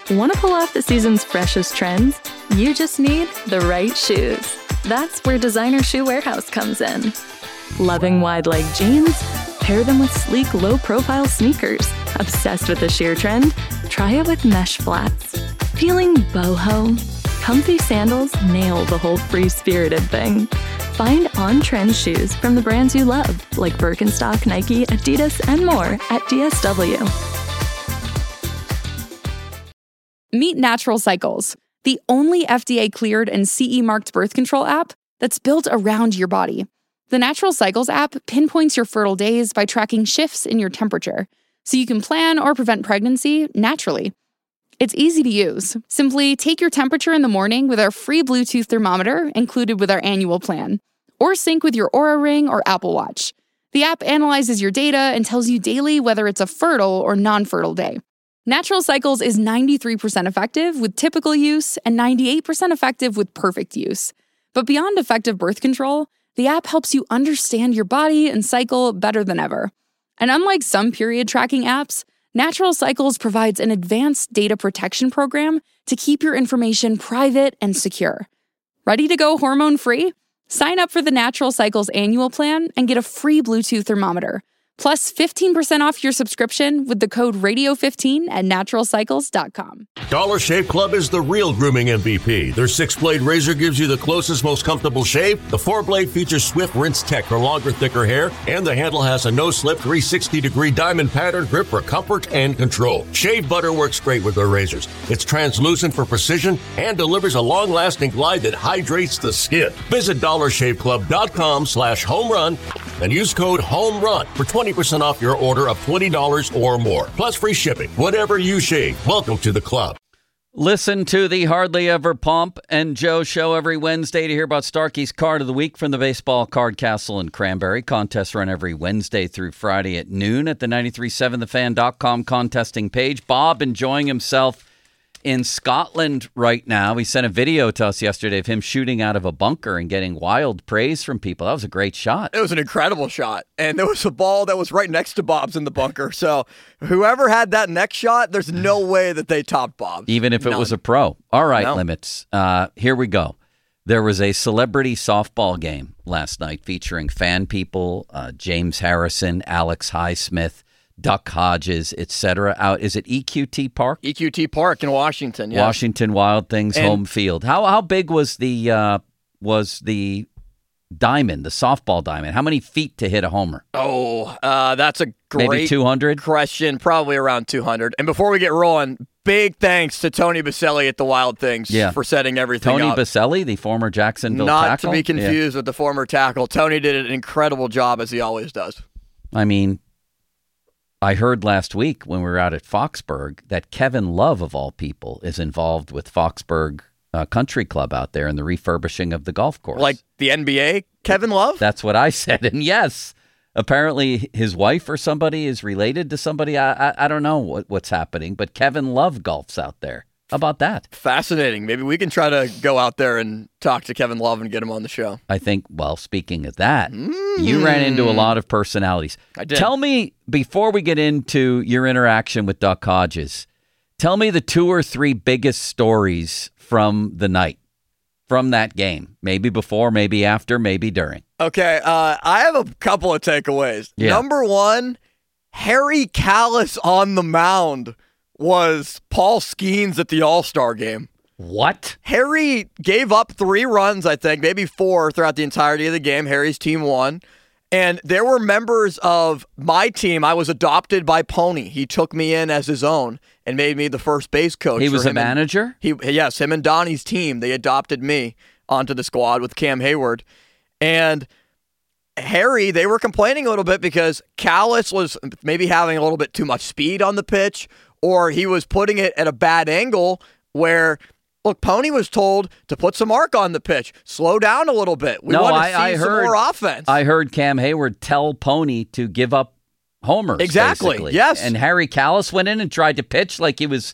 Want to pull off the season's freshest trends? You just need the right shoes. That's where Designer Shoe Warehouse comes in. Loving wide-leg jeans? Pair them with sleek, low-profile sneakers. Obsessed with the sheer trend? Try it with mesh flats. Feeling boho? Comfy sandals nail the whole free-spirited thing. Find on-trend shoes from the brands you love, like Birkenstock, Nike, Adidas, and more at DSW. Meet Natural Cycles, the only FDA-cleared and CE-marked birth control app that's built around your body. The Natural Cycles app pinpoints your fertile days by tracking shifts in your temperature, so you can plan or prevent pregnancy naturally. It's easy to use. Simply take your temperature in the morning with our free Bluetooth thermometer included with our annual plan, or sync with your Oura Ring or Apple Watch. The app analyzes your data and tells you daily whether it's a fertile or non-fertile day. Natural Cycles is 93% effective with typical use and 98% effective with perfect use. But beyond effective birth control, the app helps you understand your body and cycle better than ever. And unlike some period tracking apps, Natural Cycles provides an advanced data protection program to keep your information private and secure. Ready to go hormone-free? Sign up for the Natural Cycles annual plan and get a free Bluetooth thermometer, plus 15% off your subscription with the code RADIO15 at naturalcycles.com. Dollar Shave Club is the real grooming MVP. Their 6-blade razor gives you the closest, most comfortable shave. The 4-blade features swift rinse tech for longer, thicker hair. And the handle has a no-slip 360-degree diamond pattern grip for comfort and control. Shave butter works great with their razors. It's translucent for precision and delivers a long-lasting glide that hydrates the skin. Visit dollarshaveclub.com/homerun and use code HOMERUN for 20% off your order of $20 or more. Plus free shipping. Whatever you shave, welcome to the club. Listen to the Hardly Ever Pump and Joe show every Wednesday to hear about Starkey's Card of the Week from the Baseball Card Castle in Cranberry. Contests run every Wednesday through Friday at noon at the 937thefan.com contesting page. Bob enjoying himself in Scotland right now. He sent a video to us yesterday of him shooting out of a bunker and getting wild praise from people. That was a great shot. It was an incredible shot. And there was a ball that was right next to Bob's in the bunker. So whoever had that next shot, there's no way that they topped Bob's. Even if it was a pro. All right, Limits. Here we go. There was a celebrity softball game last night featuring fan people, James Harrison, Alex Highsmith, Duck Hodges, etc. Out is it EQT Park? EQT Park in Washington. Yes. Washington Wild Things home field. How big was the diamond, the softball diamond? How many feet to hit a homer? Oh, that's a great maybe 200 question. Probably around 200. And before we get rolling, big thanks to Tony Baselli at the Wild Things for setting everything up. Tony Baselli, the former Jacksonville tackle? Not to be confused with the former tackle. Tony did an incredible job, as he always does. I mean, I heard last week when we were out at Foxburg that Kevin Love, of all people, is involved with Foxburg Country Club out there in the refurbishing of the golf course. Like the NBA, Kevin Love? That's what I said. And yes, apparently his wife or somebody is related to somebody. I don't know what's happening, but Kevin Love golfs out there. How about that? Fascinating. Maybe we can try to go out there and talk to Kevin Love and get him on the show. I think, well, speaking of that, you ran into a lot of personalities. I did. Tell me, before we get into your interaction with Duck Hodges, tell me the 2 or 3 biggest stories from the night, from that game. Maybe before, maybe after, maybe during. Okay, I have a couple of takeaways. Yeah. Number 1, Harry Kalas on the mound was Paul Skeens at the All-Star game. What? Harry gave up 3 runs, I think, maybe 4 throughout the entirety of the game. Harry's team won. And there were members of my team. I was adopted by Pony. He took me in as his own and made me the first base coach. He was a manager? Yes, him and Donnie's team. They adopted me onto the squad with Cam Hayward. And Harry, they were complaining a little bit because Kalas was maybe having a little bit too much speed on the pitch, or he was putting it at a bad angle where, look, Pony was told to put some arc on the pitch, slow down a little bit. We want to see some more offense. I heard Cam Hayward tell Pony to give up homers. Exactly. Basically. Yes. And Harry Kalas went in and tried to pitch like he was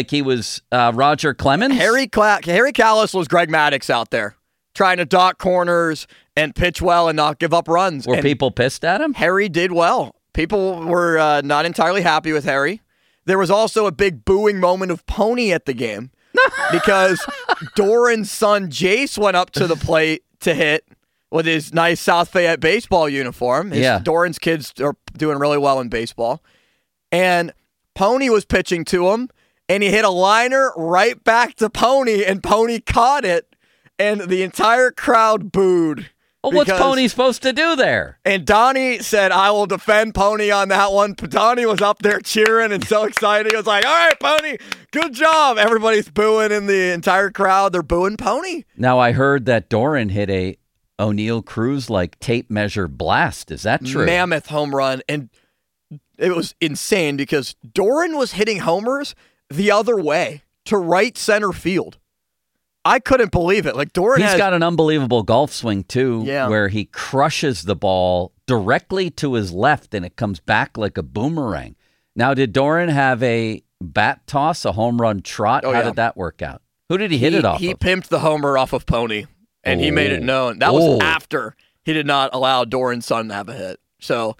Roger Clemens. Harry Kalas was Greg Maddux out there, trying to dot corners and pitch well and not give up runs. Were people pissed at him? Harry did well. People were not entirely happy with Harry. there was also a big booing moment of Pony at the game because Doran's son Jace went up to the plate to hit with his nice South Fayette baseball uniform. Doran's kids are doing really well in baseball. And Pony was pitching to him, and he hit a liner right back to Pony, and Pony caught it, and the entire crowd booed. Well, what's Pony supposed to do there? And Donnie said, I will defend Pony on that one. Donnie was up there cheering and so excited. He was like, all right, Pony, good job. Everybody's booing in the entire crowd. They're booing Pony. Now, I heard that Doran hit a O'Neill Cruz-like tape measure blast. Is that true? Mammoth home run. And it was insane because Doran was hitting homers the other way to right center field. I couldn't believe it. Like He's got an unbelievable golf swing, too, Yeah. where he crushes the ball directly to his left, and it comes back like a boomerang. Now, did Doran have a bat toss, a home run trot? How did that work out? Who did he hit it off He of? pimped the homer off of Pony, and he made it known. That was after he did not allow Doran's son to have a hit. So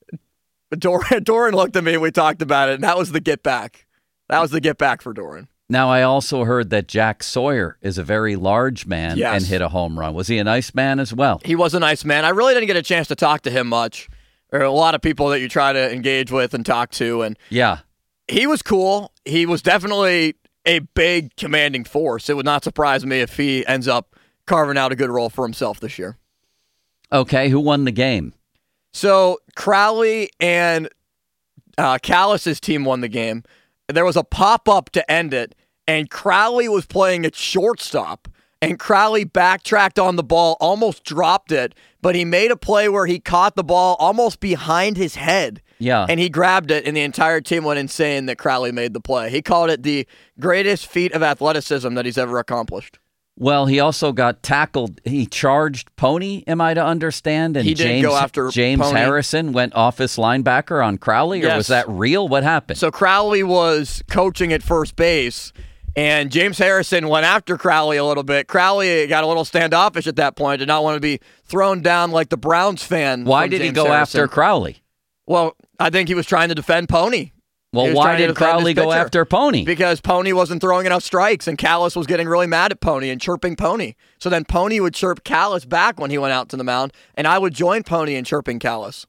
Doran looked at me, and we talked about it, and that was the get back. That was the get back for Doran. Now, I also heard that Jack Sawyer is a very large man and hit a home run. Was he a nice man as well? He was a nice man. I really didn't get a chance to talk to him much. There are a lot of people that you try to engage with and talk to, and he was cool. He was definitely a big commanding force. It would not surprise me if he ends up carving out a good role for himself this year. Okay, who won the game? So Crowley and Callis's team won the game. There was a pop-up to end it, and Crowley was playing at shortstop, and Crowley backtracked on the ball, almost dropped it, but he made a play where he caught the ball almost behind his head. Yeah. And he grabbed it, and the entire team went insane that Crowley made the play. He called it the greatest feat of athleticism that he's ever accomplished. Well, he also got tackled. He charged Pony, am I to understand? And he did go after James Pony. Harrison went off his linebacker on Crowley, or was that real? What happened? So Crowley was coaching at first base, and James Harrison went after Crowley a little bit. Crowley got a little standoffish at that point, did not want to be thrown down like the Browns fan. Why did he go after Crowley? Well, I think he was trying to defend Pony. Well, why did Crowley go after Pony? Because Pony wasn't throwing enough strikes, and Callis was getting really mad at Pony and chirping Pony. So then Pony would chirp Callis back when he went out to the mound, and I would join Pony in chirping Callis.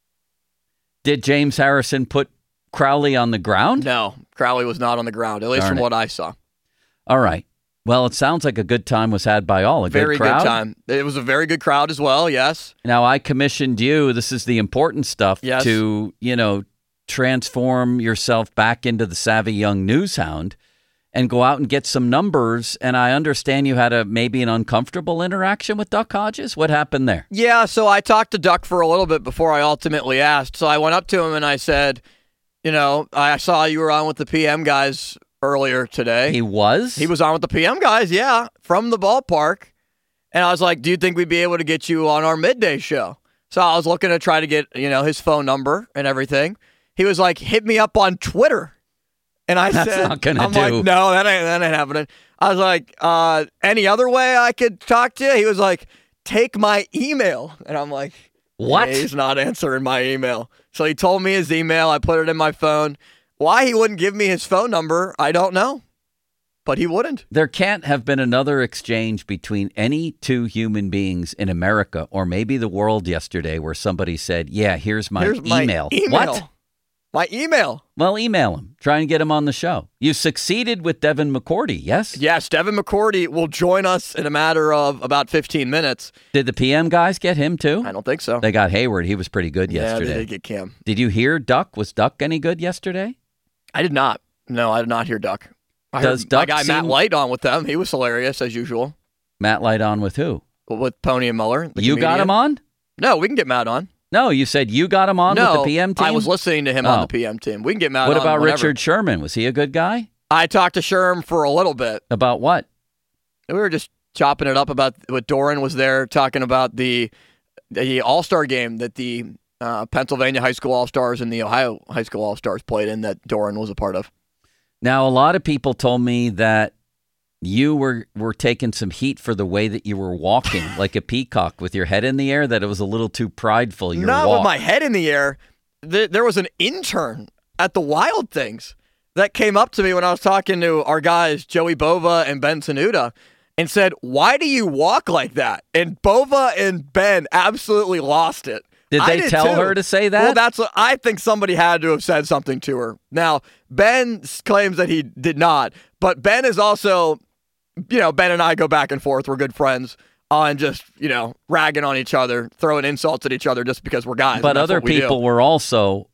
Did James Harrison put Crowley on the ground? No, Crowley was not on the ground, at least from what I saw. All right. Well, it sounds like a good time was had by all. Very good crowd. Good time. It was a very good crowd as well, yes. Now, I commissioned you, this is the important stuff, to, transform yourself back into the savvy young newshound and go out and get some numbers. And I understand you had maybe an uncomfortable interaction with Duck Hodges. What happened there? Yeah, so I talked to Duck for a little bit before I ultimately asked. So I went up to him and I said, I saw you were on with the PM guys earlier today. He was? He was on with the PM guys, yeah, from the ballpark. And I was like, do you think we'd be able to get you on our midday show? So I was looking to try to get, his phone number and everything. He was like, hit me up on Twitter. And I That's said, not gonna I'm do. like, no, that ain't happening. I was like, any other way I could talk to you? He was like, take my email. And I'm like, what? Hey, he's not answering my email. So he told me his email. I put it in my phone. Why he wouldn't give me his phone number, I don't know. But he wouldn't. There can't have been another exchange between any two human beings in America or maybe the world yesterday where somebody said, yeah, here's my email. What? My email. Well, email him. Try and get him on the show. You succeeded with Devin McCourty, yes? Yes, Devin McCourty will join us in a matter of about 15 minutes. Did the PM guys get him too? I don't think so. They got Hayward. He was pretty good yesterday. Yeah, they did get Cam. Did you hear Duck? Was Duck any good yesterday? I did not. No, I did not hear Duck. Does Duck my guy Matt Light on with them. He was hilarious as usual. Matt Light on with who? With Pony and Muller. You got him on? No, we can get Matt on. No, you said you got him on with the PM team? I was listening to him on the PM team. We can get Matt on. What about whenever. Richard Sherman? Was he a good guy? I talked to Sherm for a little bit. About what? We were just chopping it up about what Doran was there talking about the All-Star game that the Pennsylvania High School All-Stars and the Ohio High School All-Stars played in that Doran was a part of. Now, a lot of people told me that you were taking some heat for the way that you were walking like a peacock with your head in the air, that it was a little too prideful. Not with my head in the air. There was an intern at the Wild Things. that came up to me when I was talking to our guys, Joey Bova and Ben Tenuta, and said, "Why do you walk like that?" And Bova and Ben absolutely lost it. Did they tell her to say that? Well, that's what I think somebody had to have said something to her. Now, Ben claims that he did not, but Ben is also, Ben and I go back and forth. We're good friends on just, ragging on each other, throwing insults at each other just because we're guys. But other people were also...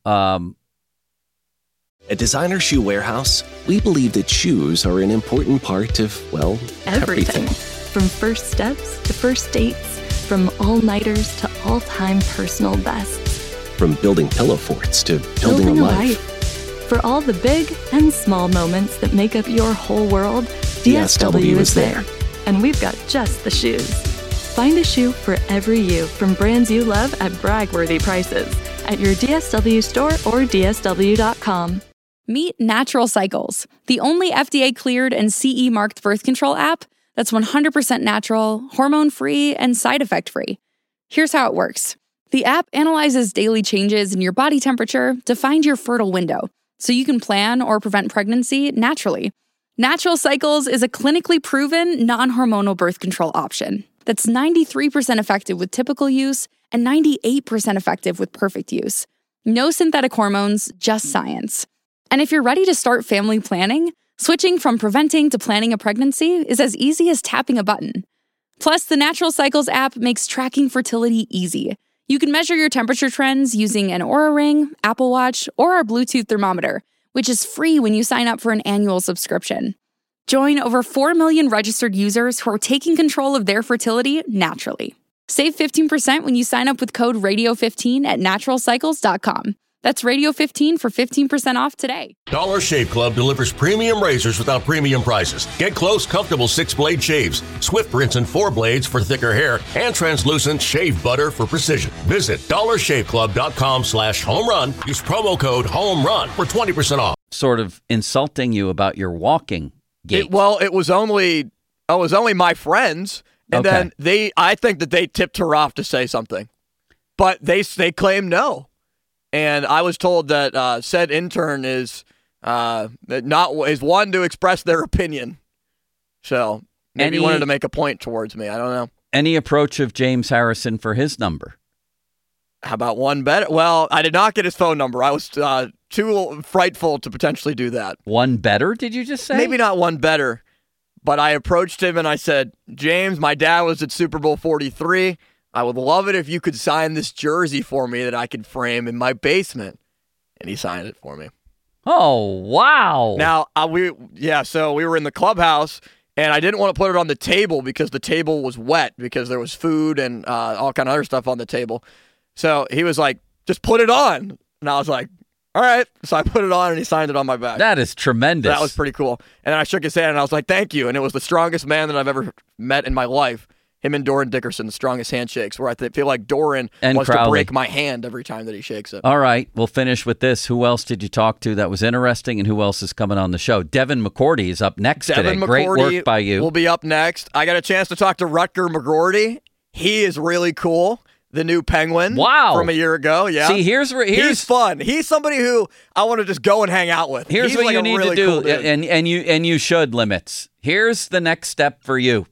At Designer Shoe Warehouse, we believe that shoes are an important part of, everything. From first steps to first dates, from all-nighters to all-time personal bests. From building pillow forts to building a life. For all the big and small moments that make up your whole world, DSW is there. And we've got just the shoes. Find a shoe for every you from brands you love at brag-worthy prices at your DSW store or DSW.com. Meet Natural Cycles, the only FDA-cleared and CE-marked birth control app that's 100% natural, hormone-free, and side effect-free. Here's how it works. The app analyzes daily changes in your body temperature to find your fertile window, so you can plan or prevent pregnancy naturally. Natural Cycles is a clinically proven, non-hormonal birth control option that's 93% effective with typical use and 98% effective with perfect use. No synthetic hormones, just science. And if you're ready to start family planning, switching from preventing to planning a pregnancy is as easy as tapping a button. Plus, the Natural Cycles app makes tracking fertility easy. You can measure your temperature trends using an Oura Ring, Apple Watch, or our Bluetooth thermometer, which is free when you sign up for an annual subscription. Join over 4 million registered users who are taking control of their fertility naturally. Save 15% when you sign up with code RADIO15 at naturalcycles.com. That's Radio15 for 15% off today. Dollar Shave Club delivers premium razors without premium prices. Get close, comfortable 6-blade shaves, swift rinse and 4 blades for thicker hair, and translucent shave butter for precision. Visit dollarshaveclub.com/home-run. Use promo code HOME-RUN for 20% off. Sort of insulting you about your walking gait. It was only my friends, and then I think that they tipped her off to say something, but they claim no. And I was told that said intern is one to express their opinion. So maybe he wanted to make a point towards me. I don't know. Any approach of James Harrison for his number? How about one better? Well, I did not get his phone number. I was too frightful to potentially do that. One better, did you just say? Maybe not one better, but I approached him and I said, James, my dad was at Super Bowl 43. I would love it if you could sign this jersey for me that I could frame in my basement. And he signed it for me. Oh, wow. Now, so we were in the clubhouse, and I didn't want to put it on the table because the table was wet because there was food and all kind of other stuff on the table. So he was like, just put it on. And I was like, all right. So I put it on, and he signed it on my back. That is tremendous. That was pretty cool. And then I shook his hand, and I was like, thank you. And it was the strongest man that I've ever met in my life. Him and Doran Dickerson, the strongest handshakes, where I feel like Doran wants to break my hand every time that he shakes it. All right, we'll finish with this. Who else did you talk to that was interesting, and who else is coming on the show? Devin McCourty is up next today. Great work by you. Will be up next. I got a chance to talk to Rutger McGroarty. He is really cool. The new Penguin from a year ago. Yeah. See, here's he's fun. He's somebody who I want to just go and hang out with. Here's what you need really to do, cool and you should, Limits. Here's the next step for you.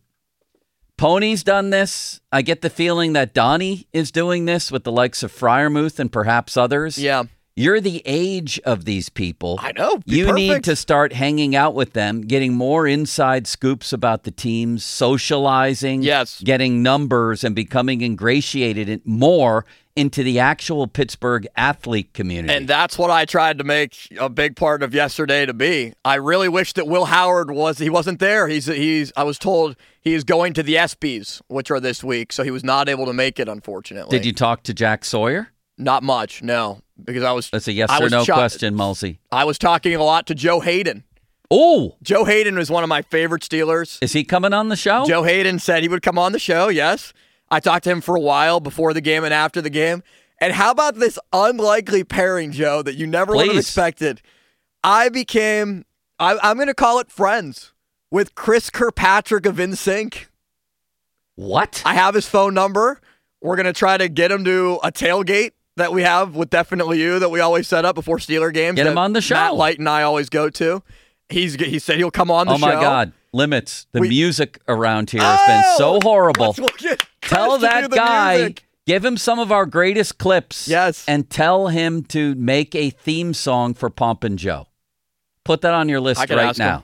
Pony's done this. I get the feeling that Donnie is doing this with the likes of Freiermuth and perhaps others. Yeah. You're the age of these people. I know. You need to start hanging out with them, getting more inside scoops about the teams, socializing, getting numbers, and becoming ingratiated more into the actual Pittsburgh athlete community. And that's what I tried to make a big part of yesterday to be. I really wish that Will Howard wasn't there. I was told he is going to the ESPYs, which are this week, so he was not able to make it, unfortunately. Did you talk to Jack Sawyer? Not much, no. Because I was. That's a yes or no question, Mulsey. I was talking a lot to Joe Hayden. Oh! Joe Hayden was one of my favorite Steelers. Is he coming on the show? Joe Hayden said he would come on the show, yes. I talked to him for a while before the game and after the game. And how about this unlikely pairing, Joe, that you never would have expected? I'm going to call it friends with Chris Kirkpatrick of InSync. What? I have his phone number. We're going to try to get him to a tailgate that we have with Definitely You that we always set up before Steeler games. Get him on the show. Matt Light and I always go to. He said he'll come on the show. Oh, my God. Limits. The music around here has been so horrible. Tell that guy, give him some of our greatest clips. Yes. And tell him to make a theme song for Pumpin' Joe. Put that on your list right now.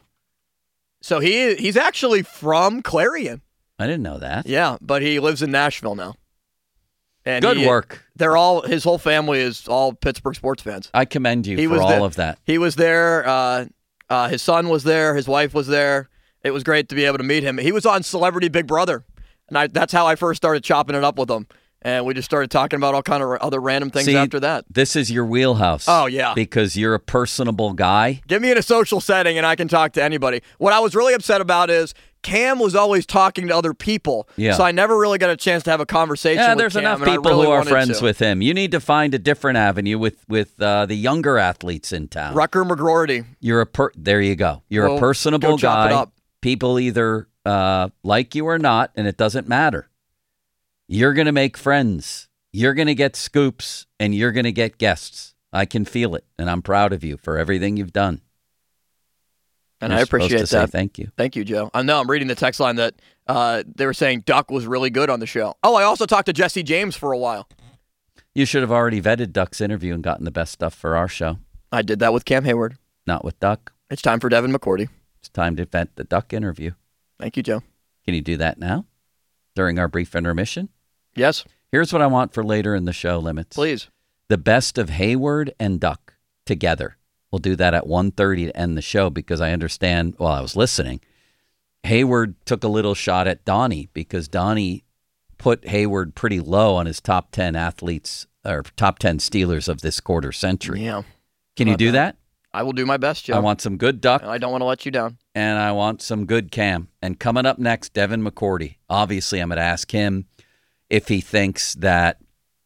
So he's actually from Clarion. I didn't know that. Yeah, but he lives in Nashville now. And good work. His whole family is all Pittsburgh sports fans. I commend you for all of that. He was there. His son was there. His wife was there. It was great to be able to meet him. He was on Celebrity Big Brother, and that's how I first started chopping it up with him. And we just started talking about all kind of other random things after that. This is your wheelhouse. Oh, yeah. Because you're a personable guy. Get me in a social setting, and I can talk to anybody. What I was really upset about is Cam was always talking to other people, so I never really got a chance to have a conversation with Cam. There's enough people who are friends with him. You need to find a different avenue with the younger athletes in town. Rucker McGroarty. There you go. You're a personable guy. People either like you or not, and it doesn't matter. You're going to make friends. You're going to get scoops, and you're going to get guests. I can feel it, and I'm proud of you for everything you've done. And I appreciate that. Say thank you. Thank you, Joe. I know I'm reading the text line that they were saying Duck was really good on the show. Oh, I also talked to Jesse James for a while. You should have already vetted Duck's interview and gotten the best stuff for our show. I did that with Cam Hayward. Not with Duck. It's time for Devin McCourty. It's time to vet the Duck interview. Thank you, Joe. Can you do that now? During our brief intermission? Yes. Here's what I want for later in the show, Limits. Please. The best of Hayward and Duck together. We'll do that at 1:30 to end the show because I understand, while I was listening, Hayward took a little shot at Donnie because Donnie put Hayward pretty low on his top 10 athletes or top 10 Steelers of this quarter century. Yeah. Can you do that? I will do my best, Joe. I want some good Duck. I don't want to let you down. And I want some good Cam. And coming up next, Devin McCourty. Obviously, I'm going to ask him if he thinks that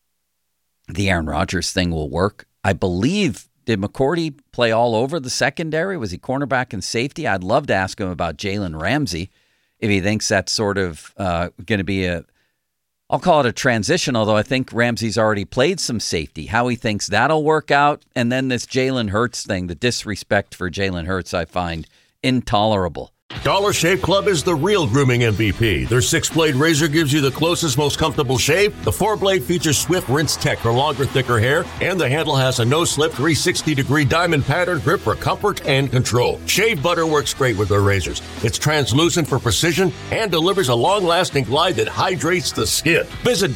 the Aaron Rodgers thing will work. I believe, did McCourty play all over the secondary? Was he cornerback and safety? I'd love to ask him about Jalen Ramsey, if he thinks that's sort of going to be I'll call it a transition, although I think Ramsey's already played some safety. How he thinks that'll work out. And then this Jalen Hurts thing, the disrespect for Jalen Hurts, I find intolerable. Dollar Shave Club is the real grooming MVP. Their 6-blade razor gives you the closest, most comfortable shave. The 4-blade features Swift Rinse Tech for longer, thicker hair. And the handle has a no-slip 360-degree diamond pattern grip for comfort and control. Shave butter works great with their razors. It's translucent for precision and delivers a long-lasting glide that hydrates the skin. Visit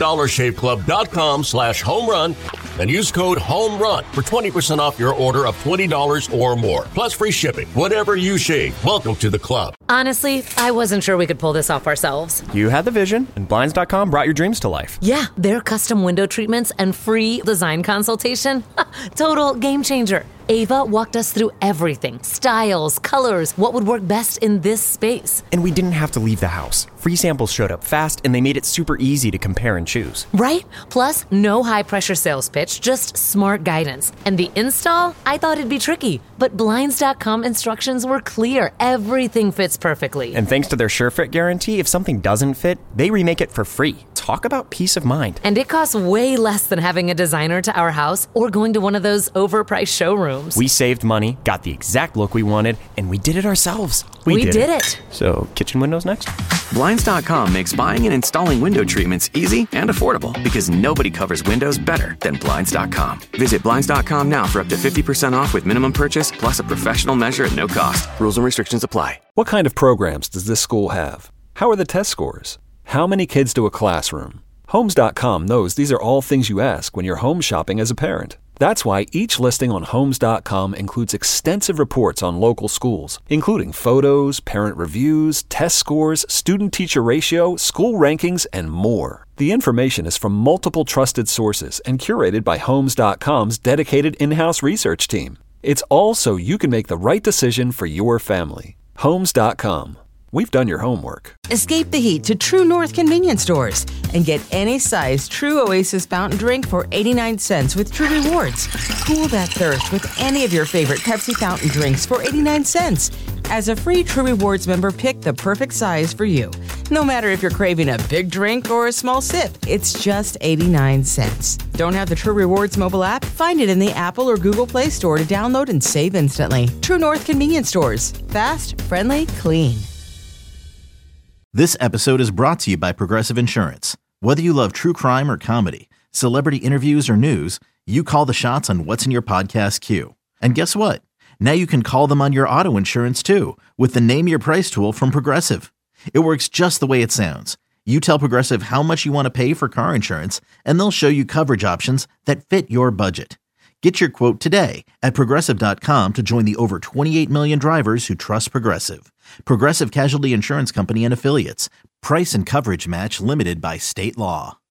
dollarshaveclub.com/homerun and use code HOMERUN for 20% off your order of $20 or more. Plus free shipping. Whatever you shave, welcome to the club. Honestly, I wasn't sure we could pull this off ourselves. You had the vision, and Blinds.com brought your dreams to life. Yeah, their custom window treatments and free design consultation. Total game changer. Ava walked us through everything. Styles, colors, what would work best in this space. And we didn't have to leave the house. Free samples showed up fast, and they made it super easy to compare and choose. Right? Plus, no high-pressure sales pitch, just smart guidance. And the install? I thought it'd be tricky, but Blinds.com instructions were clear. Everything fits perfectly. And thanks to their SureFit guarantee, if something doesn't fit, they remake it for free. Talk about peace of mind. And it costs way less than having a designer to our house or going to one of those overpriced showrooms. We saved money, got the exact look we wanted, and we did it ourselves. We did it. So, kitchen windows next? Blinds.com makes buying and installing window treatments easy and affordable because nobody covers windows better than Blinds.com. Visit Blinds.com now for up to 50% off with minimum purchase plus a professional measure at no cost. Rules and restrictions apply. What kind of programs does this school have? How are the test scores? How many kids do a classroom? Homes.com knows these are all things you ask when you're home shopping as a parent. That's why each listing on Homes.com includes extensive reports on local schools, including photos, parent reviews, test scores, student-teacher ratio, school rankings, and more. The information is from multiple trusted sources and curated by Homes.com's dedicated in-house research team. It's all so you can make the right decision for your family. Homes.com. We've done your homework. Escape the heat to True North convenience stores and get any size True Oasis fountain drink for 89 cents with True Rewards. Cool that thirst with any of your favorite Pepsi fountain drinks for 89 cents. As a free True Rewards member, pick the perfect size for you. No matter if you're craving a big drink or a small sip, it's just 89 cents. Don't have the True Rewards mobile app? Find it in the Apple or Google Play Store to download and save instantly. True North Convenience Stores. Fast, friendly, clean. This episode is brought to you by Progressive Insurance. Whether you love true crime or comedy, celebrity interviews or news, you call the shots on what's in your podcast queue. And guess what? Now you can call them on your auto insurance too with the Name Your Price tool from Progressive. It works just the way it sounds. You tell Progressive how much you want to pay for car insurance, and they'll show you coverage options that fit your budget. Get your quote today at Progressive.com to join the over 28 million drivers who trust Progressive. Progressive Casualty Insurance Company and Affiliates. Price and coverage match limited by state law.